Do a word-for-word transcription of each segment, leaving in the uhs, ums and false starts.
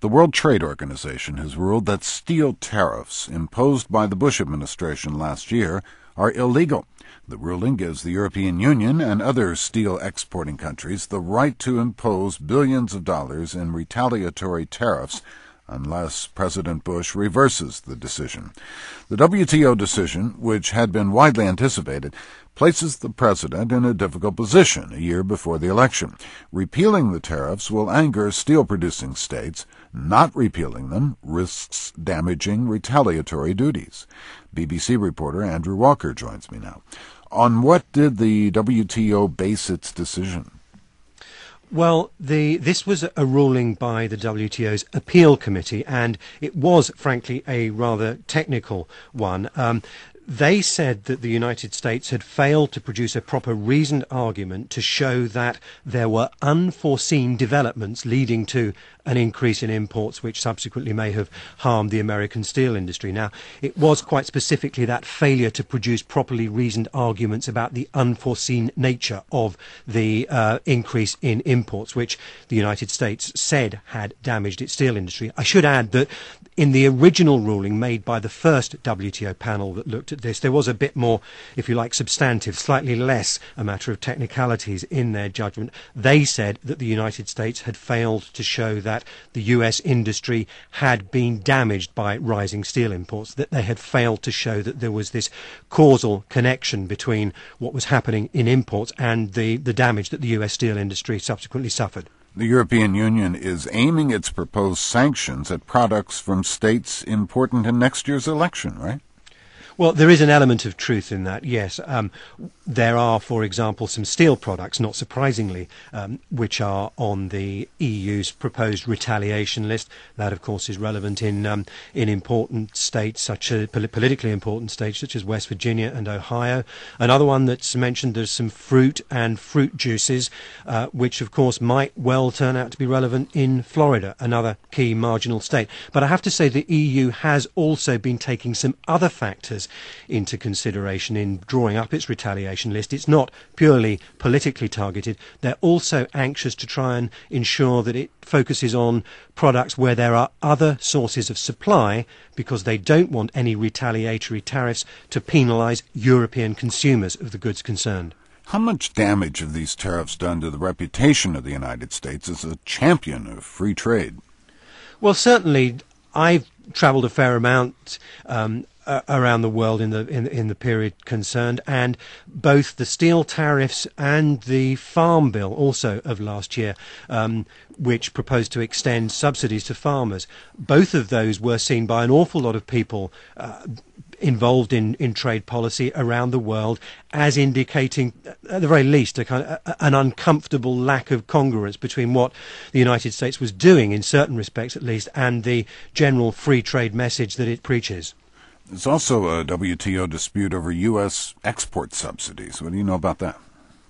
The World Trade Organization has ruled that steel tariffs imposed by the Bush administration last year are illegal. The ruling gives the European Union and other steel exporting countries the right to impose billions of dollars in retaliatory tariffs unless President Bush reverses the decision. The W T O decision, which had been widely anticipated, places the president in a difficult position a year before the election. Repealing the tariffs will anger steel-producing states. Not repealing them risks damaging retaliatory duties. B B C reporter Andrew Walker joins me now. On what did the W T O base its decision? Well, the, this was a ruling by the W T O's appeal committee, and it was, frankly, a rather technical one. Um, They said that the United States had failed to produce a proper reasoned argument to show that there were unforeseen developments leading to an increase in imports which subsequently may have harmed the American steel industry. Now, it was quite specifically that failure to produce properly reasoned arguments about the unforeseen nature of the uh, increase in imports, which the United States said had damaged its steel industry. I should add that in the original ruling made by the first W T O panel that looked at this, there was a bit more, if you like, substantive, slightly less a matter of technicalities in their judgment. They said that the United States had failed to show that the U S industry had been damaged by rising steel imports, that they had failed to show that there was this causal connection between what was happening in imports and the, the damage that the U S steel industry subsequently suffered. The European Union is aiming its proposed sanctions at products from states important in next year's election, right? Well, there is an element of truth in that, yes. Um, there are, for example, some steel products, not surprisingly, um, which are on the E U's proposed retaliation list. That, of course, is relevant in um, in important states, such as pol- politically important states such as West Virginia and Ohio. Another one that's mentioned, there's some fruit and fruit juices, uh, which, of course, might well turn out to be relevant in Florida, another key marginal state. But I have to say the E U has also been taking some other factors into consideration in drawing up its retaliation list. It's not purely politically targeted. They're also anxious to try and ensure that it focuses on products where there are other sources of supply, because they don't want any retaliatory tariffs to penalise European consumers of the goods concerned. How much damage have these tariffs done to the reputation of the United States as a champion of free trade? Well, certainly I've travelled a fair amount um, Uh, around the world in the in, in the period concerned, and both the steel tariffs and the farm bill also of last year, um, which proposed to extend subsidies to farmers, both of those were seen by an awful lot of people uh, involved in, in trade policy around the world as indicating, at the very least, a kind of, a, an uncomfortable lack of congruence between what the United States was doing, in certain respects at least, and the general free trade message that it preaches. There's also a W T O dispute over U S export subsidies. What do you know about that?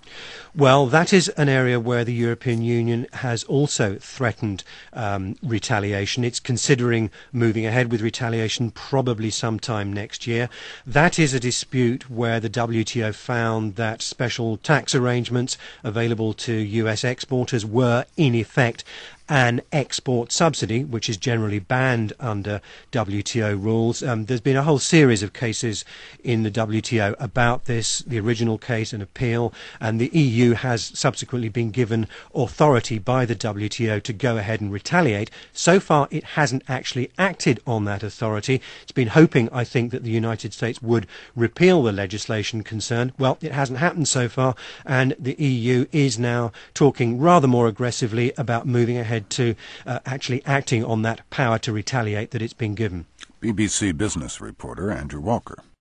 Well, that is an area where the European Union has also threatened um, retaliation. It's considering moving ahead with retaliation probably sometime next year. That is a dispute where the W T O found that special tax arrangements available to U S exporters were, in effect, an export subsidy, which is generally banned under W T O rules. Um, there's been a whole series of cases in the W T O about this, the original case, an appeal, and the E U has subsequently been given authority by the W T O to go ahead and retaliate. So far, it hasn't actually acted on that authority. It's been hoping, I think, that the United States would repeal the legislation concerned. Well, it hasn't happened so far, and the E U is now talking rather more aggressively about moving ahead to uh, actually acting on that power to retaliate that it's been given. B B C Business reporter Andrew Walker.